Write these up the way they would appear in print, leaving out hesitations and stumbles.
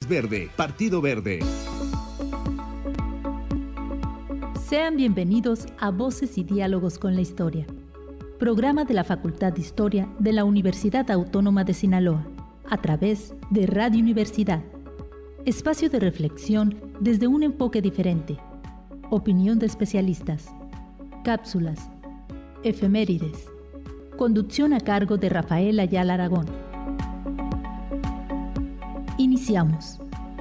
verde, Partido Verde. Sean bienvenidos a Voces y Diálogos con la Historia, programa de la Facultad de Historia de la Universidad Autónoma de Sinaloa, a través de Radio Universidad. Espacio de reflexión desde un enfoque diferente. Opinión de especialistas. Cápsulas. Efemérides. Conducción a cargo de Rafael Ayala Aragón. Iniciamos.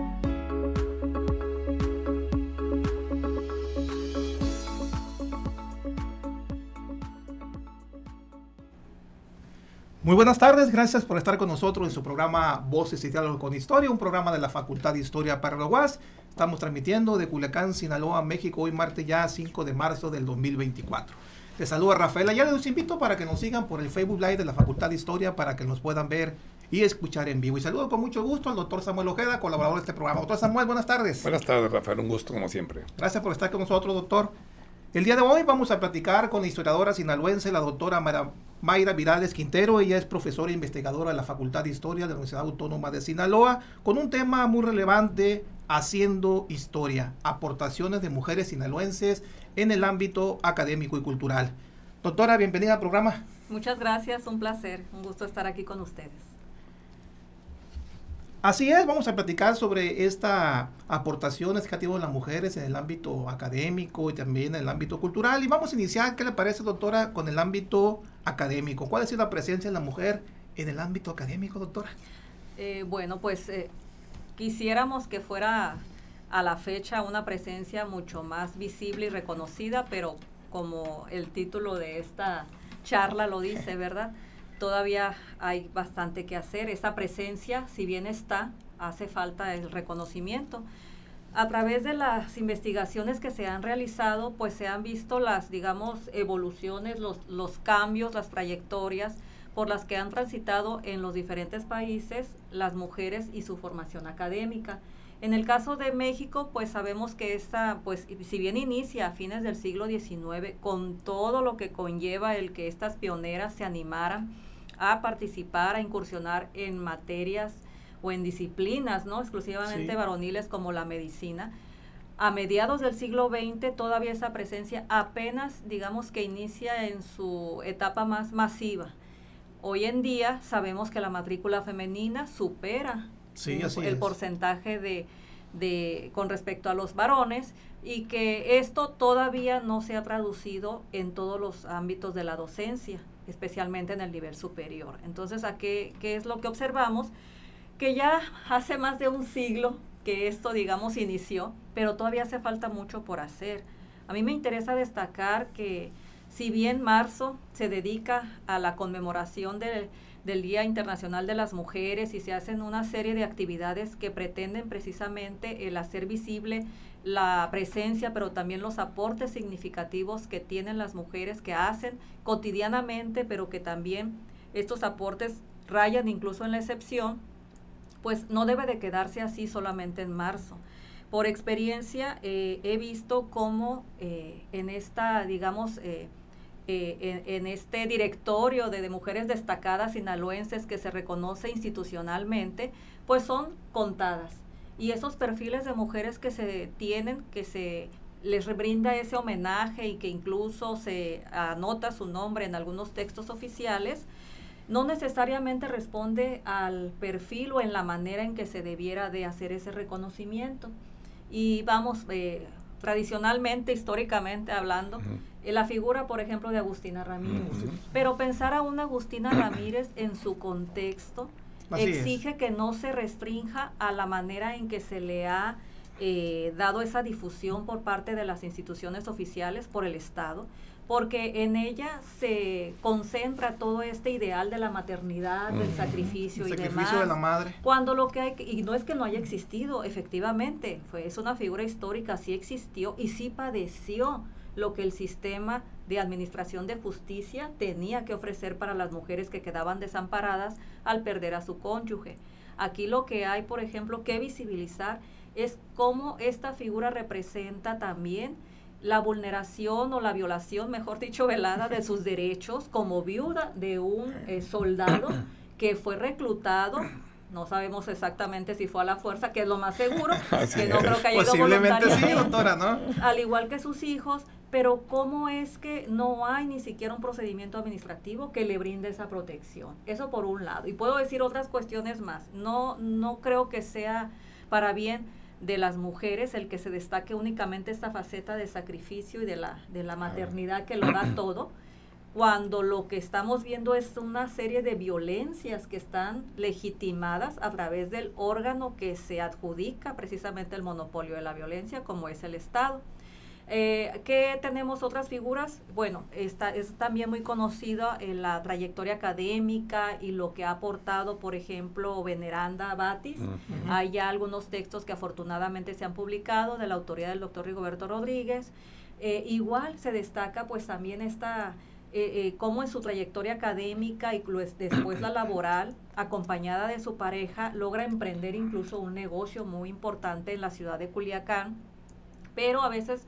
Muy buenas tardes, gracias por estar con nosotros en su programa Voces y Diálogos con Historia, un programa de la Facultad de Historia para la UAS. Estamos transmitiendo de Culiacán, Sinaloa, México, hoy martes ya 5 de marzo del 2024. Les saluda Rafael Ayala, los invito para que nos sigan por el Facebook Live de la Facultad de Historia para que nos puedan ver y escuchar en vivo. Y saludo con mucho gusto al doctor Samuel Ojeda, colaborador de este programa. Doctor Samuel, buenas tardes. Buenas tardes, Rafael, un gusto como siempre. Gracias por estar con nosotros, doctor. El día de hoy vamos a platicar con la historiadora sinaloense, la doctora Mayra Virales Quintero. Ella es profesora e investigadora de la Facultad de Historia de la Universidad Autónoma de Sinaloa, con un tema muy relevante, haciendo historia, aportaciones de mujeres sinaloenses en el ámbito académico y cultural. Doctora, bienvenida al programa. Muchas gracias, un placer, un gusto estar aquí con ustedes. Así es, vamos a platicar sobre esta aportaciones que ha tenido las mujeres en el ámbito académico y también en el ámbito cultural. Y vamos a iniciar, ¿qué le parece, doctora, con el ámbito académico? ¿Cuál ha sido la presencia de la mujer en el ámbito académico, doctora? Quisiéramos que fuera a la fecha una presencia mucho más visible y reconocida, pero como el título de esta charla lo dice, ¿verdad? Todavía hay bastante que hacer. Esa presencia, si bien está, hace falta el reconocimiento. A través de las investigaciones que se han realizado, pues se han visto las, digamos, evoluciones, los cambios, las trayectorias por las que han transitado en los diferentes países las mujeres y su formación académica. En el caso de México, pues sabemos que esta, pues si bien inicia a fines del siglo XIX, con todo lo que conlleva el que estas pioneras se animaran a participar, a incursionar en materias o en disciplinas, ¿no?, exclusivamente varoniles como la medicina. A mediados del siglo XX todavía esa presencia apenas, digamos, que inicia en su etapa más masiva. Hoy en día sabemos que la matrícula femenina supera el porcentaje de con respecto a los varones, y que esto todavía no se ha traducido en todos los ámbitos de la docencia, especialmente en el nivel superior. Entonces, ¿qué es lo que observamos? Que ya hace más de un siglo que esto, digamos, inició, pero todavía hace falta mucho por hacer. A mí me interesa destacar que si bien marzo se dedica a la conmemoración del Día Internacional de las Mujeres y se hacen una serie de actividades que pretenden precisamente el hacer visible la presencia, pero también los aportes significativos que tienen las mujeres, que hacen cotidianamente, pero que también estos aportes rayan incluso en la excepción, pues no debe de quedarse así solamente en marzo. Por experiencia he visto cómo en esta, digamos, en este directorio de mujeres destacadas sinaloenses que se reconoce institucionalmente, pues son contadas. Y esos perfiles de mujeres que se tienen, que se les brinda ese homenaje y que incluso se anota su nombre en algunos textos oficiales, no necesariamente responde al perfil o en la manera en que se debiera de hacer ese reconocimiento. Y vamos, tradicionalmente, históricamente hablando, la figura, por ejemplo, de Agustina Ramírez. Pero pensar a una Agustina Ramírez en su contexto exige que no se restrinja a la manera en que se le ha dado esa difusión por parte de las instituciones oficiales, por el Estado, porque en ella se concentra todo este ideal de la maternidad, del sacrificio y demás. El sacrificio de la madre. Cuando lo que hay, y no es que no haya existido, efectivamente, es una figura histórica, sí existió y sí padeció lo que el sistema de administración de justicia tenía que ofrecer para las mujeres que quedaban desamparadas al perder a su cónyuge. Aquí lo que hay, por ejemplo, que visibilizar es cómo esta figura representa también la vulneración o la violación, mejor dicho, velada de sus derechos como viuda de un soldado que fue reclutado No sabemos exactamente si fue a la fuerza, que es lo más seguro, Así que no es. creo que haya ido Posiblemente sí, voluntariamente, doctora, ¿no? al igual que sus hijos, pero ¿cómo es que no hay ni siquiera un procedimiento administrativo que le brinde esa protección? Eso por un lado. Y puedo decir otras cuestiones más. No creo que sea para bien de las mujeres el que se destaque únicamente esta faceta de sacrificio y de la maternidad que lo da todo, cuando lo que estamos viendo es una serie de violencias que están legitimadas a través del órgano que se adjudica precisamente el monopolio de la violencia, como es el Estado. ¿Qué tenemos otras figuras? Bueno, esta es también muy conocida en la trayectoria académica y lo que ha aportado, por ejemplo, Veneranda Batis. Hay ya algunos textos que afortunadamente se han publicado de la autoría del doctor Rigoberto Rodríguez. Igual se destaca pues también esta... cómo en su trayectoria académica y después la laboral, acompañada de su pareja, logra emprender incluso un negocio muy importante en la ciudad de Culiacán, pero a veces,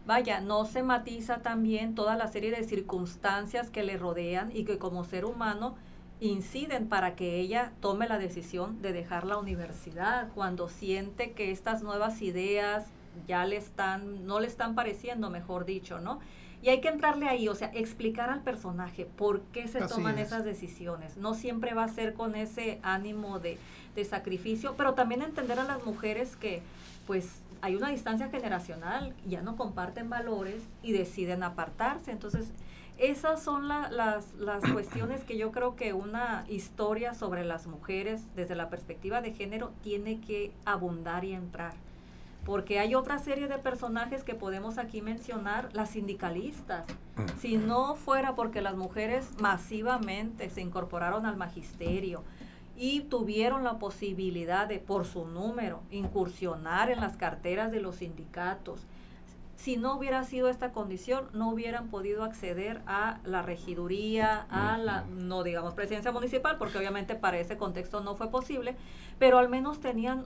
no se matiza también toda la serie de circunstancias que le rodean y que como ser humano inciden para que ella tome la decisión de dejar la universidad, cuando siente que estas nuevas ideas ya no le están pareciendo, mejor dicho, ¿no? Y hay que entrarle ahí, o sea, explicar al personaje por qué se toman esas decisiones. No siempre va a ser con ese ánimo de sacrificio, pero también entender a las mujeres que, pues, hay una distancia generacional, ya no comparten valores y deciden apartarse. Entonces, esas son las cuestiones que yo creo que una historia sobre las mujeres desde la perspectiva de género tiene que abundar y entrar. Porque hay otra serie de personajes que podemos aquí mencionar, las sindicalistas. Si no fuera porque las mujeres masivamente se incorporaron al magisterio y tuvieron la posibilidad de, por su número, incursionar en las carteras de los sindicatos, si no hubiera sido esta condición, no hubieran podido acceder a la regiduría, a la, no digamos presidencia municipal, porque obviamente para ese contexto no fue posible, pero al menos tenían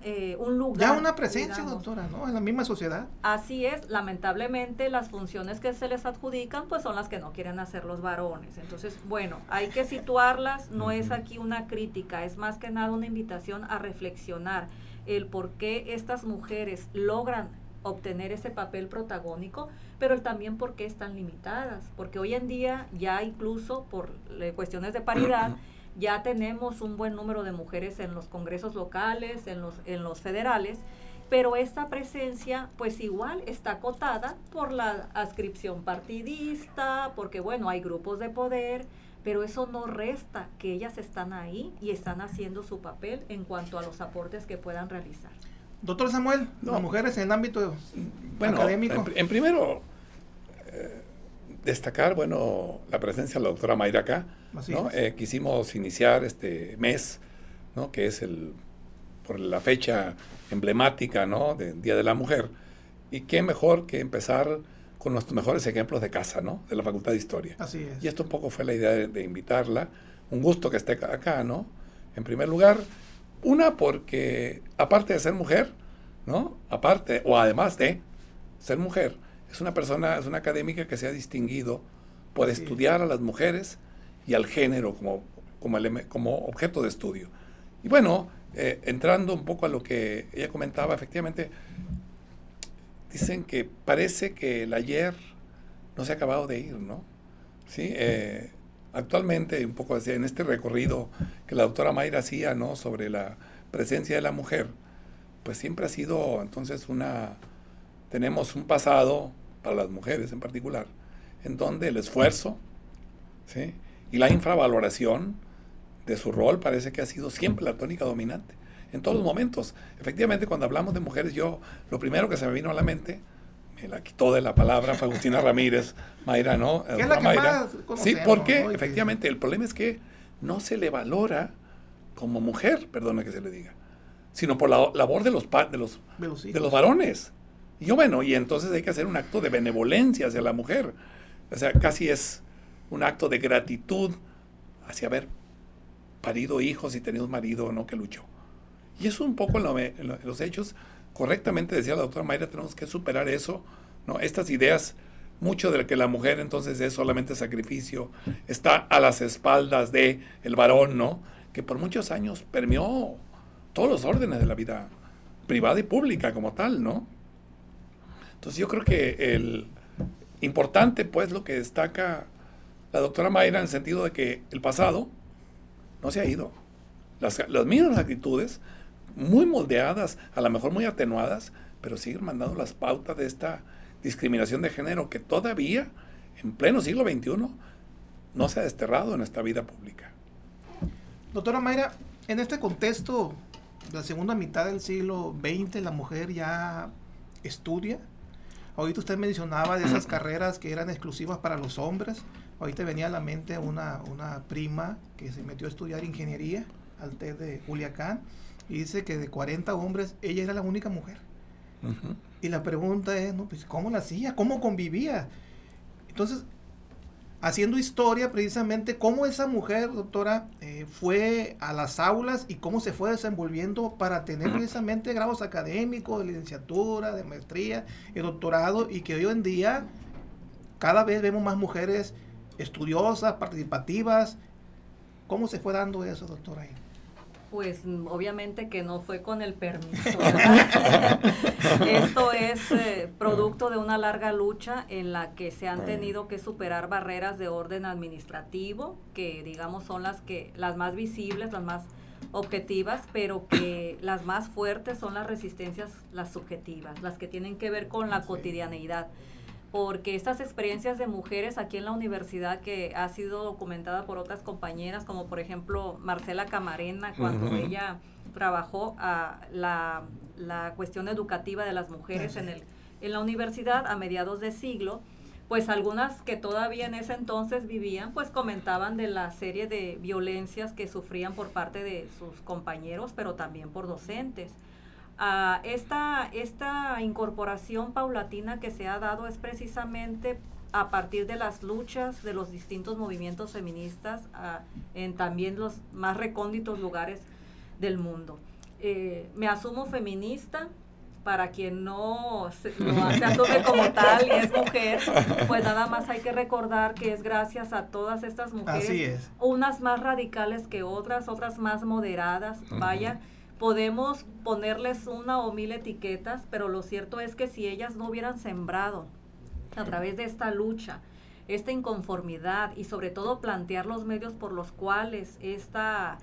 un lugar. Ya una presencia, digamos, doctora, ¿no? En la misma sociedad. Así es, lamentablemente las funciones que se les adjudican pues son las que no quieren hacer los varones. Entonces, bueno, hay que situarlas, no es aquí una crítica, es más que nada una invitación a reflexionar el por qué estas mujeres logran obtener ese papel protagónico, pero también por qué están limitadas, porque hoy en día ya incluso por cuestiones de paridad ya tenemos un buen número de mujeres en los congresos locales, en los federales, pero esta presencia pues igual está acotada por la adscripción partidista, porque bueno, hay grupos de poder, pero eso no resta que ellas están ahí y están haciendo su papel en cuanto a los aportes que puedan realizar. Doctor Samuel, las mujeres en el ámbito académico. En primero, destacar, la presencia de la doctora Mayra acá, ¿no? Quisimos iniciar este mes, ¿no? Que es por la fecha emblemática, ¿no? Del Día de la Mujer, y qué mejor que empezar con nuestros mejores ejemplos de casa, ¿no? De la Facultad de Historia. Así es. Y esto un poco fue la idea de invitarla. Un gusto que esté acá, ¿no? En primer lugar, una, porque aparte de ser mujer, ¿no? Además de ser mujer, es una académica que se ha distinguido por estudiar a las mujeres y al género como objeto de estudio. Y bueno, entrando un poco a lo que ella comentaba, efectivamente, dicen que parece que el ayer no se ha acabado de ir, ¿no? Sí, actualmente, un poco así, en este recorrido que la doctora Mayra hacía, ¿no? Sobre la presencia de la mujer, pues siempre ha sido, entonces, tenemos un pasado, para las mujeres en particular, en donde el esfuerzo, ¿sí? Y la infravaloración de su rol parece que ha sido siempre la tónica dominante, en todos los momentos. Efectivamente, cuando hablamos de mujeres, lo primero que se me vino a la mente, me la quitó de la palabra, fue Agustina Ramírez, Mayra, ¿no? ¿Qué es la que Mayra. más conocemos? Sí, porque ¿no? efectivamente el problema es que no se le valora como mujer, perdona que se le diga, sino por la labor de los varones. Y entonces hay que hacer un acto de benevolencia hacia la mujer. O sea, casi es un acto de gratitud hacia haber parido hijos y tenido un marido, ¿no? Que luchó. Y eso un poco en los hechos, correctamente decía la doctora Mayra, tenemos que superar eso, ¿no? Estas ideas, mucho de que la mujer entonces es solamente sacrificio, está a las espaldas de el varón, ¿no? que por muchos años permeó todos los órdenes de la vida privada y pública como tal, ¿no? Entonces yo creo que el importante, pues, lo que destaca la doctora Mayra en el sentido de que el pasado no se ha ido. Las mismas actitudes, muy moldeadas, a lo mejor muy atenuadas, pero siguen mandando las pautas de esta discriminación de género que todavía, en pleno siglo XXI, no se ha desterrado en esta vida pública. Doctora Mayra, en este contexto de la segunda mitad del siglo XX, la mujer ya estudia. Ahorita usted mencionaba de esas carreras que eran exclusivas para los hombres. Ahorita venía a la mente una prima que se metió a estudiar ingeniería al TEC de Culiacán y dice que de 40 hombres ella era la única mujer. Uh-huh. Y la pregunta es, ¿no? Pues, ¿cómo la hacía? ¿Cómo convivía? Entonces, haciendo historia precisamente, cómo esa mujer, doctora, fue a las aulas y cómo se fue desenvolviendo para tener precisamente grados académicos, de licenciatura, de maestría y doctorado, y que hoy en día cada vez vemos más mujeres estudiosas, participativas. ¿Cómo se fue dando eso, doctora? Pues obviamente que no fue con el permiso, ¿verdad? Esto es producto de una larga lucha en la que se han tenido que superar barreras de orden administrativo, que digamos son las más visibles, las más objetivas, pero que las más fuertes son las resistencias, las subjetivas, las que tienen que ver con la cotidianeidad. Porque estas experiencias de mujeres aquí en la universidad, que ha sido documentada por otras compañeras, como por ejemplo Marcela Camarena, cuando ella trabajó la cuestión educativa de las mujeres en la universidad a mediados de siglo, pues algunas que todavía en ese entonces vivían, pues comentaban de la serie de violencias que sufrían por parte de sus compañeros, pero también por docentes. Esta incorporación paulatina que se ha dado es precisamente a partir de las luchas de los distintos movimientos feministas en también los más recónditos lugares del mundo. Me asumo feminista. Para quien no se asume como tal y es mujer, pues nada más hay que recordar que es gracias a todas estas mujeres, unas más radicales que otras más moderadas, vaya. Podemos ponerles una o mil etiquetas, pero lo cierto es que si ellas no hubieran sembrado a través de esta lucha, esta inconformidad y sobre todo plantear los medios por los cuales estas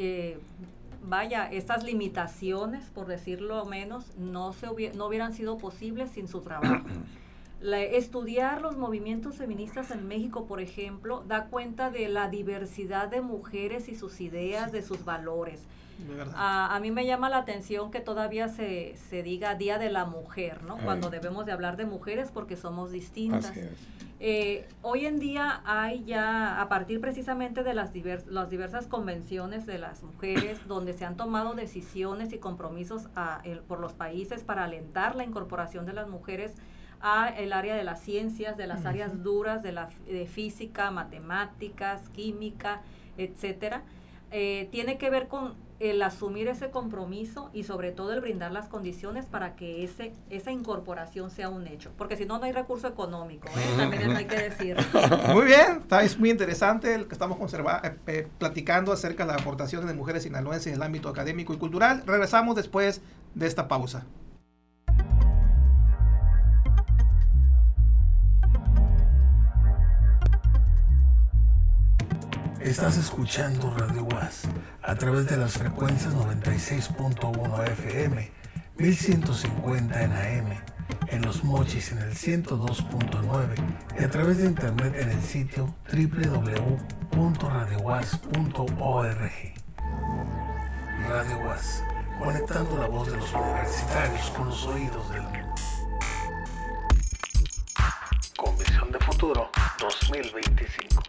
limitaciones, por decirlo menos, no hubieran sido posibles sin su trabajo. Estudiar los movimientos feministas en México, por ejemplo, da cuenta de la diversidad de mujeres y sus ideas, de sus valores. A mí me llama la atención que todavía se diga Día de la Mujer, ¿no? Cuando debemos de hablar de mujeres porque somos distintas. Hoy en día hay ya, a partir precisamente de las diversas convenciones de las mujeres, donde se han tomado decisiones y compromisos por los países para alentar la incorporación de las mujeres a el área de las ciencias, de las áreas duras, de física, matemáticas, química, etcétera. Tiene que ver con el asumir ese compromiso y sobre todo el brindar las condiciones para que esa incorporación sea un hecho, porque si no, no hay recurso económico, también hay que decirlo. Muy bien, es muy interesante el que estamos platicando acerca de las aportaciones de mujeres sinaloenses en el ámbito académico y cultural. Regresamos después de esta pausa. Estás escuchando Radio UAS a través de las frecuencias 96.1 FM, 1150 en AM, en Los Mochis en el 102.9 y a través de internet en el sitio www.radiouas.org. Radio UAS, conectando la voz de los universitarios con los oídos del mundo. Con visión de futuro 2025.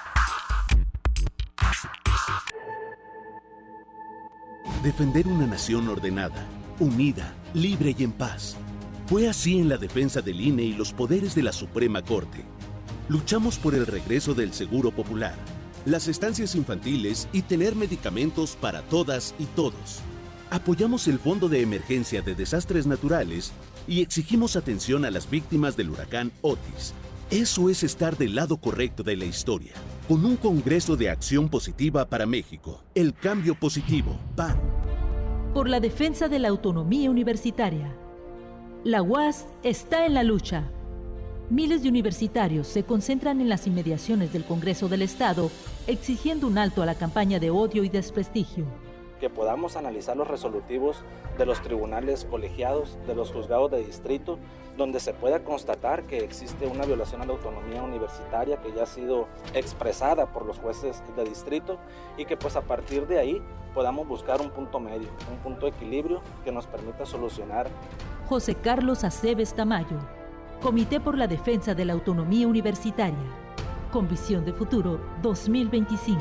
Defender una nación ordenada, unida, libre y en paz. Fue así en la defensa del INE y los poderes de la Suprema Corte. Luchamos por el regreso del Seguro Popular, las estancias infantiles y tener medicamentos para todas y todos. Apoyamos el Fondo de Emergencia de Desastres Naturales y exigimos atención a las víctimas del huracán Otis. Eso es estar del lado correcto de la historia. Con un Congreso de Acción Positiva para México. El cambio positivo. PAN. Por la defensa de la autonomía universitaria. La UAS está en la lucha. Miles de universitarios se concentran en las inmediaciones del Congreso del Estado, exigiendo un alto a la campaña de odio y desprestigio. Que podamos analizar los resolutivos de los tribunales colegiados, de los juzgados de distrito, donde se pueda constatar que existe una violación a la autonomía universitaria que ya ha sido expresada por los jueces de distrito y que pues a partir de ahí podamos buscar un punto medio, un punto de equilibrio que nos permita solucionar. José Carlos Aceves Tamayo, Comité por la Defensa de la Autonomía Universitaria, con visión de futuro 2025.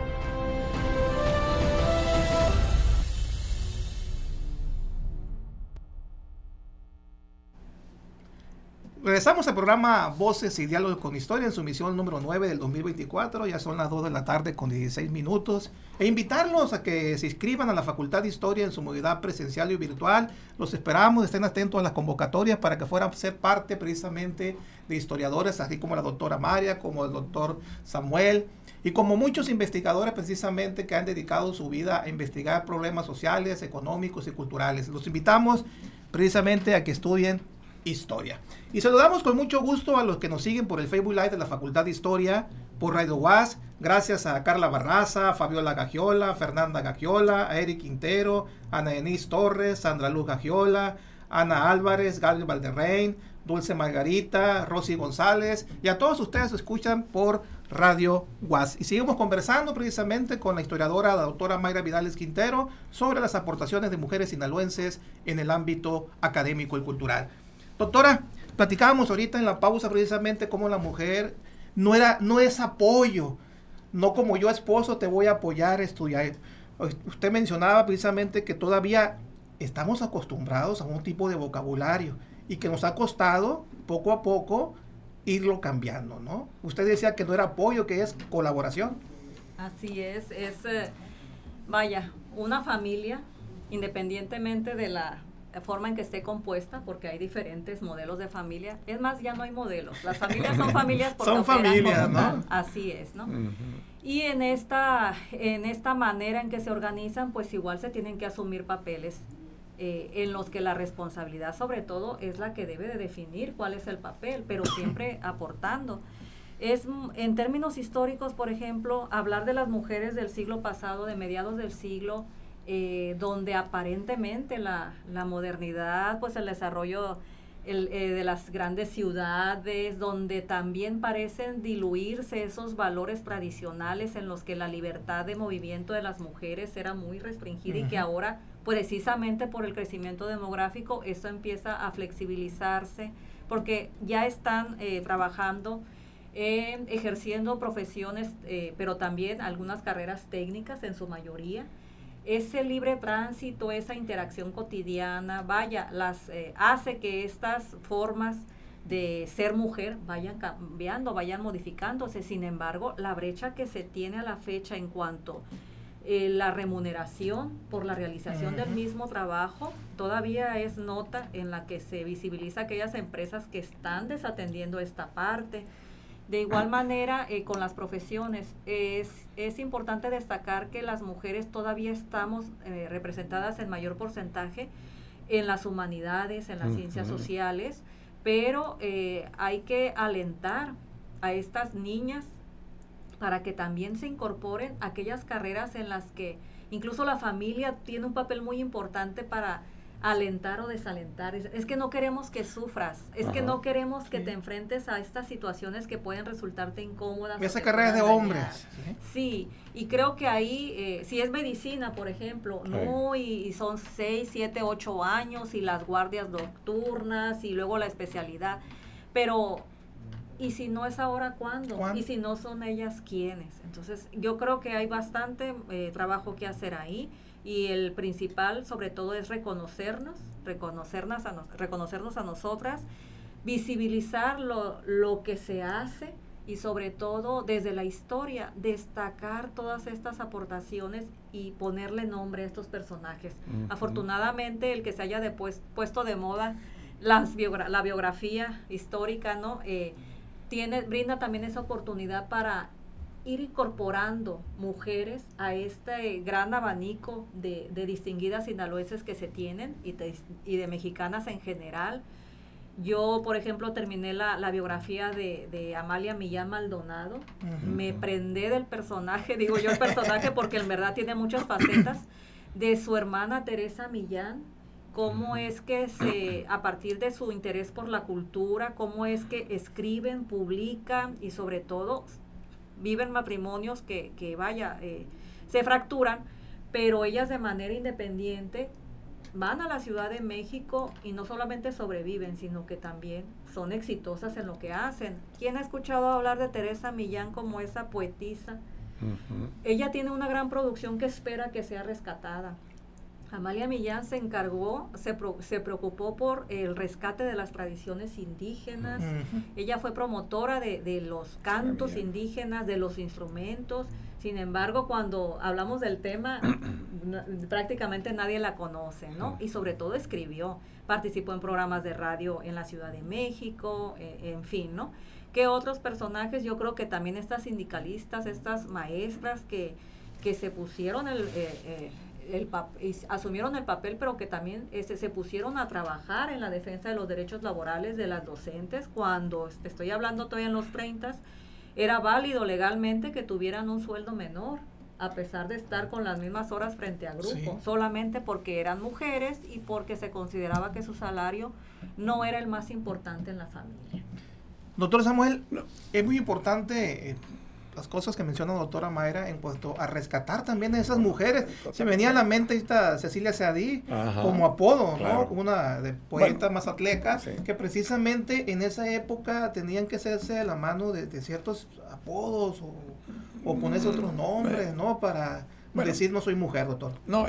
Regresamos al programa Voces y Diálogos con Historia en su emisión número 9 del 2024. Ya son las 2 de la tarde con 16 minutos. E invitarlos a que se inscriban a la Facultad de Historia en su modalidad presencial y virtual. Los esperamos, estén atentos a las convocatorias para que fueran a ser parte precisamente de historiadores, así como la doctora María, como el doctor Samuel, y como muchos investigadores precisamente que han dedicado su vida a investigar problemas sociales, económicos y culturales. Los invitamos precisamente a que estudien historia. Y saludamos con mucho gusto a los que nos siguen por el Facebook Live de la Facultad de Historia, por Radio UAS, gracias a Carla Barraza, a Fabiola Gagiola, Fernanda Gagiola, a Eric Quintero, Ana Denise Torres, Sandra Luz Gagiola, Ana Álvarez, Gabriel Valderrein, Dulce Margarita, Rosy González, y a todos ustedes que escuchan por Radio UAS. Y seguimos conversando precisamente con la historiadora, la doctora Mayra Vidales Quintero, sobre las aportaciones de mujeres sinaloenses en el ámbito académico y cultural. Doctora, platicábamos ahorita en la pausa precisamente cómo la mujer no es apoyo, no como yo esposo te voy a apoyar a estudiar. Usted mencionaba precisamente que todavía estamos acostumbrados a un tipo de vocabulario y que nos ha costado poco a poco irlo cambiando, ¿no? Usted decía que no era apoyo, que es colaboración. Así es vaya, una familia, independientemente de la forma en que esté compuesta, porque hay diferentes modelos de familia. Es más, ya no hay modelos. Las familias son familias porque son familias, ¿no? Tal. Así es, ¿no? Uh-huh. Y en esta manera en que se organizan, pues igual se tienen que asumir papeles en los que la responsabilidad, sobre todo, es la que debe de definir cuál es el papel, pero siempre aportando. En términos históricos, por ejemplo, hablar de las mujeres del siglo pasado, de mediados del siglo, donde aparentemente la modernidad, pues el desarrollo de las grandes ciudades, donde también parecen diluirse esos valores tradicionales en los que la libertad de movimiento de las mujeres era muy restringida. Uh-huh. Y que ahora, precisamente por el crecimiento demográfico, esto empieza a flexibilizarse, porque ya están trabajando, ejerciendo profesiones, pero también algunas carreras técnicas en su mayoría. Ese libre tránsito, esa interacción cotidiana, hace que estas formas de ser mujer vayan cambiando, vayan modificándose. Sin embargo, la brecha que se tiene a la fecha en cuanto la remuneración por la realización del mismo trabajo, todavía es nota en la que se visibiliza aquellas empresas que están desatendiendo esta parte. De igual manera, con las profesiones, es importante destacar que las mujeres todavía estamos representadas en mayor porcentaje en las humanidades, en las ciencias sociales, pero hay que alentar a estas niñas para que también se incorporen a aquellas carreras en las que incluso la familia tiene un papel muy importante para alentar o desalentar. Es que no queremos que sufras, es que no queremos que te enfrentes a estas situaciones que pueden resultarte incómodas. Esa carrera es de hombres. Sí, y creo que ahí, si es medicina, por ejemplo, no, y son 6, 7, 8 años, y las guardias nocturnas, y luego la especialidad, pero ¿y si no es ahora, cuándo? ¿Y si no son ellas, quiénes? Entonces, yo creo que hay bastante trabajo que hacer ahí. Y el principal, sobre todo, es reconocernos a nosotras, visibilizar lo que se hace y, sobre todo, desde la historia, destacar todas estas aportaciones y ponerle nombre a estos personajes. Uh-huh. Afortunadamente, el que se haya puesto de moda la biografía histórica, ¿no? brinda también esa oportunidad para ir incorporando mujeres a este gran abanico de distinguidas sinaloenses que se tienen y de mexicanas en general. Yo, por ejemplo, terminé la biografía de Amalia Millán Maldonado. Me prendé del personaje, digo yo el personaje porque en verdad tiene muchas facetas, de su hermana Teresa Millán, cómo es que a partir de su interés por la cultura, cómo es que escriben, publican y sobre todo viven matrimonios que se fracturan, pero ellas de manera independiente van a la Ciudad de México y no solamente sobreviven, sino que también son exitosas en lo que hacen. ¿Quién ha escuchado hablar de Teresa Millán como esa poetisa? Ella tiene una gran producción que espera que sea rescatada. Amalia Millán se encargó, se preocupó por el rescate de las tradiciones indígenas. Ella fue promotora de los cantos indígenas, de los instrumentos. Sin embargo, cuando hablamos del tema, prácticamente nadie la conoce, ¿no? Y sobre todo escribió, participó en programas de radio en la Ciudad de México, en fin, ¿no? ¿Qué otros personajes? Yo creo que también estas sindicalistas, estas maestras que se pusieron asumieron el papel, pero que también se pusieron a trabajar en la defensa de los derechos laborales de las docentes, cuando estoy hablando todavía en los 30s, era válido legalmente que tuvieran un sueldo menor, a pesar de estar con las mismas horas frente a grupo, solamente porque eran mujeres y porque se consideraba que su salario no era el más importante en la familia. Doctor Samuel, es muy importante las cosas que menciona la doctora Mayra en cuanto a rescatar también a esas mujeres. Se venía a la mente esta Cecilia Seadí como apodo, ¿no? Una de poeta mazatleca, que precisamente en esa época tenían que hacerse de la mano de ciertos apodos o ponerse otros nombres, ¿no? Para decir no soy mujer, doctor. No,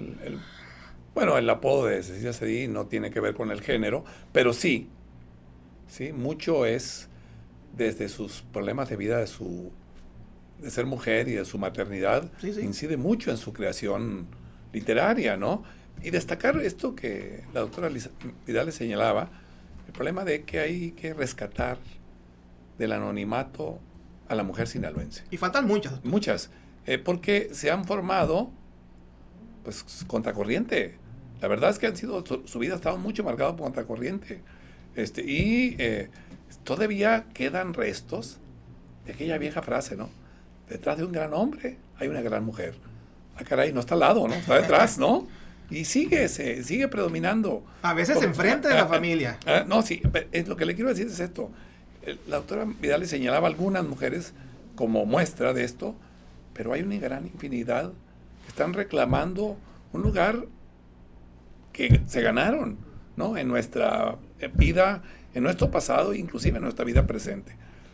el apodo de Cecilia Seadí no tiene que ver con el género, pero sí, mucho es desde sus problemas de vida de ser mujer y de su maternidad, incide mucho en su creación literaria, ¿no? Y destacar esto que la doctora Vidal le señalaba, el problema de que hay que rescatar del anonimato a la mujer sinaloense. Y faltan muchas. Muchas, porque se han formado, pues, contracorriente. La verdad es que su vida ha estado mucho marcada por contracorriente. Todavía quedan restos de aquella vieja frase, ¿no? Detrás de un gran hombre hay una gran mujer. Ah, caray, no está al lado, ¿no? Está detrás, ¿no? Y sigue predominando. A veces enfrente de la familia. No, sí, lo que le quiero decir es esto. La doctora Vidal le señalaba a algunas mujeres como muestra de esto, pero hay una gran infinidad que están reclamando un lugar que se ganaron, ¿no? En nuestra vida, en nuestro pasado, inclusive en nuestra vida presente.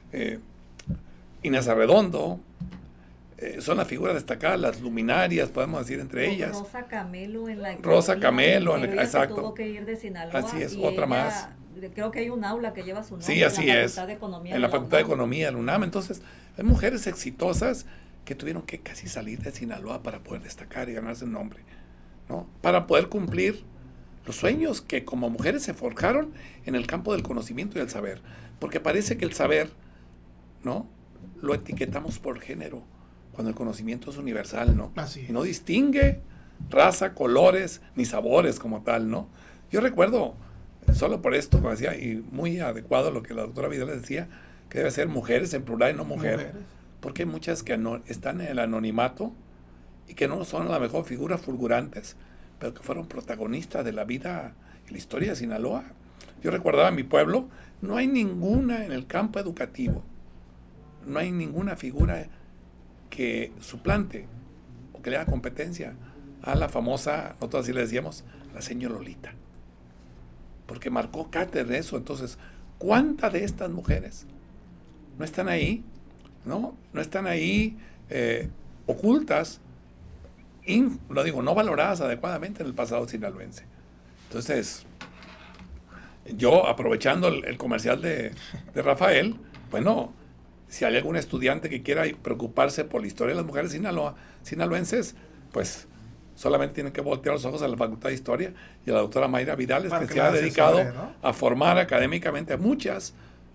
Inés Arredondo, son las figuras destacadas, las luminarias, podemos decir, entre ellas. Rosa Camelo en la Rosa Camelo, exacto. Tuvo que ir de Sinaloa. Así es, otra ella, más. Creo que hay un aula que lleva su nombre. Sí, así en la es. Facultad de Economía en la Facultad de Economía de la UNAM. Entonces, hay mujeres exitosas que tuvieron que casi salir de Sinaloa para poder destacar y ganarse un nombre, ¿no? Para poder cumplir los sueños que como mujeres se forjaron en el campo del conocimiento y del saber. Porque parece que el saber, ¿no?, lo etiquetamos por género, cuando el conocimiento es universal, ¿no? Así. Y no distingue raza, colores, ni sabores como tal, ¿no? Yo recuerdo, solo por esto, como decía, y muy adecuado lo que la doctora Vidal decía, que debe ser mujeres en plural y no mujeres. Porque hay muchas que están en el anonimato y que no son la mejor figuras fulgurantes, pero que fueron protagonistas de la vida y la historia de Sinaloa. Yo recordaba en mi pueblo, no hay ninguna en el campo educativo, no hay ninguna figura que suplante o que le haga competencia a la famosa, nosotros así le decíamos, la señora Lolita, porque marcó cátedra eso. Entonces, ¿cuántas de estas mujeres no están ahí, no están ahí ocultas, no valoradas adecuadamente en el pasado sinaloense? Entonces, yo, aprovechando el comercial de Rafael, bueno, si hay algún estudiante que quiera preocuparse por la historia de las mujeres sinaloenses, pues solamente tienen que voltear los ojos a la Facultad de Historia y a la doctora Mayra Vidal, que se ha dedicado a formar académicamente a muchas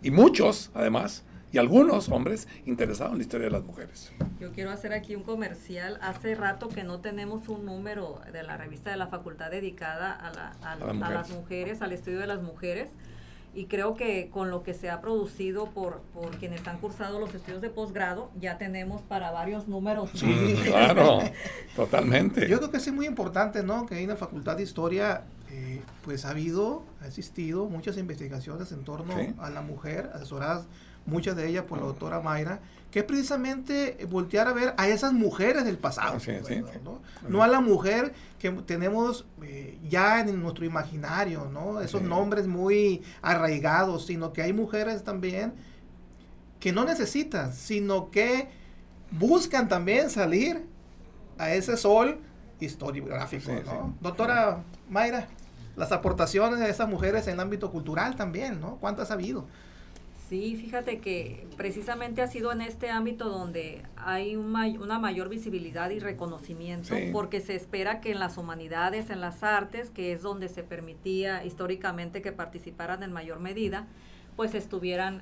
Y muchos, además, y algunos hombres interesados en la historia de las mujeres. Yo quiero hacer aquí un comercial. Hace rato que no tenemos un número de la revista de la facultad dedicada a las mujeres, al estudio de las mujeres. Y creo que con lo que se ha producido por quienes han cursado los estudios de posgrado, ya tenemos para varios números. Sí, claro, totalmente. Yo creo que es muy importante, ¿no? Que en la Facultad de Historia, pues ha existido muchas investigaciones en torno a la mujer, asesoradas muchas de ellas por la doctora Mayra, que es precisamente voltear a ver a esas mujeres del pasado, ¿no? A la mujer que tenemos ya en nuestro imaginario, ¿no? Esos nombres muy arraigados, sino que hay mujeres también que no necesitan, sino que buscan también salir a ese sol historiográfico, ¿no? Doctora Mayra, las aportaciones de esas mujeres en el ámbito cultural también, ¿no? ¿Cuántas ha habido? Sí, fíjate que precisamente ha sido en este ámbito donde hay una mayor visibilidad y reconocimiento, porque se espera que en las humanidades, en las artes, que es donde se permitía históricamente que participaran en mayor medida, pues estuvieran,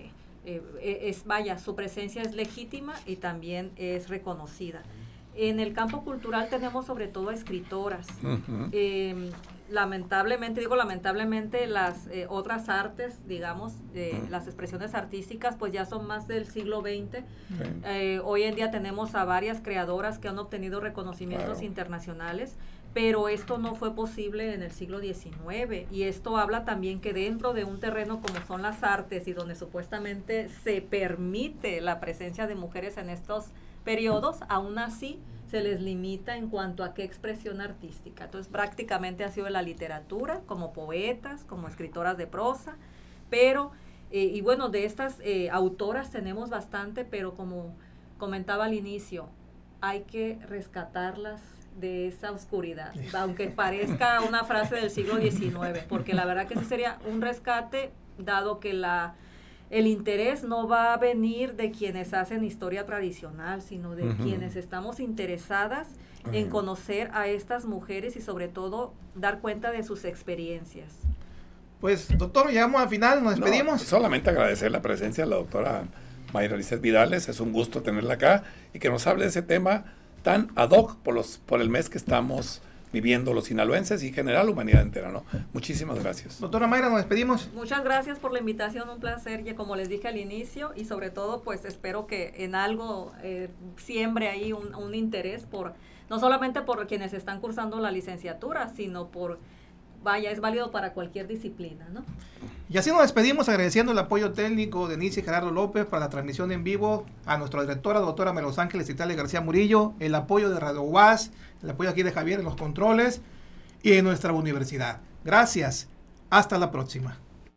su presencia es legítima y también es reconocida. En el campo cultural tenemos sobre todo a escritoras. Lamentablemente las otras artes, digamos, las expresiones artísticas, pues ya son más del siglo XX. Hoy en día tenemos a varias creadoras que han obtenido reconocimientos internacionales, pero esto no fue posible en el siglo XIX, y esto habla también que dentro de un terreno como son las artes, y donde supuestamente se permite la presencia de mujeres en estos periodos, aún así se les limita en cuanto a qué expresión artística. Entonces prácticamente ha sido en la literatura, como poetas, como escritoras de prosa, pero, y bueno, de estas autoras tenemos bastante, pero como comentaba al inicio, hay que rescatarlas de esa oscuridad, aunque parezca una frase del siglo XIX, porque la verdad que sí sería un rescate, dado que el interés no va a venir de quienes hacen historia tradicional, sino de quienes estamos interesadas en conocer a estas mujeres y sobre todo dar cuenta de sus experiencias. Pues, doctor, llegamos al final, nos despedimos. Solamente agradecer la presencia de la doctora Mayra Lizeth Vidales, es un gusto tenerla acá y que nos hable de ese tema tan ad hoc por el mes que estamos viviendo los sinaloenses y en general la humanidad entera, ¿no? Muchísimas gracias. Doctora Mayra, nos despedimos. Muchas gracias por la invitación, un placer, y como les dije al inicio, y sobre todo, pues espero que en algo siembre ahí un interés no solamente por quienes están cursando la licenciatura, sino es válido para cualquier disciplina, ¿no? Y así nos despedimos agradeciendo el apoyo técnico de Denise y Gerardo López para la transmisión en vivo, a nuestra directora, doctora Melos Ángeles Italia García Murillo, el apoyo de Radio UAS, el apoyo aquí de Javier en los controles y en nuestra universidad. Gracias. Hasta la próxima.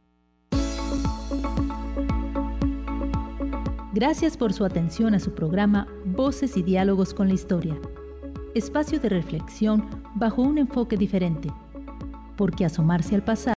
Gracias por su atención a su programa Voces y Diálogos con la Historia. Espacio de reflexión bajo un enfoque diferente, porque asomarse al pasado